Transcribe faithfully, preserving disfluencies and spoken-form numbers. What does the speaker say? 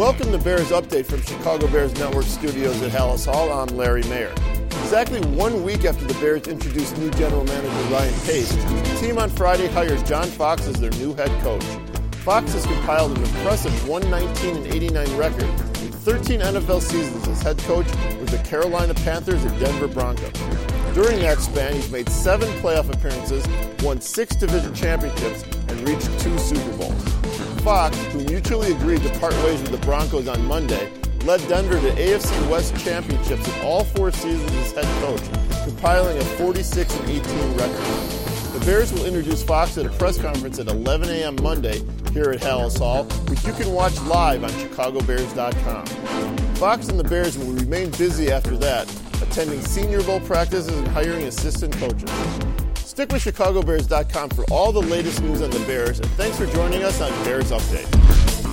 Welcome to Bears Update from Chicago Bears Network Studios at Halas Hall. I'm Larry Mayer. Exactly one week after the Bears introduced new general manager Ryan Pace, the team on Friday hires John Fox as their new head coach. Fox has compiled an impressive one nineteen and eighty-nine record in thirteen N F L seasons as head coach with the Carolina Panthers and Denver Broncos. During that span, he's made seven playoff appearances, won six division championships, and reached two Super Bowls. Fox, who mutually agreed to part ways with the Broncos on Monday, led Denver to A F C West championships in all four seasons as head coach, compiling a forty-six and eighteen record. The Bears will introduce Fox at a press conference at eleven a.m. Monday here at Halas Hall, which you can watch live on Chicago Bears dot com. Fox and the Bears will remain busy after that, attending Senior Bowl practices and hiring assistant coaches. Stick with Chicago Bears dot com for all the latest news on the Bears, and thanks for joining us on Bears Update.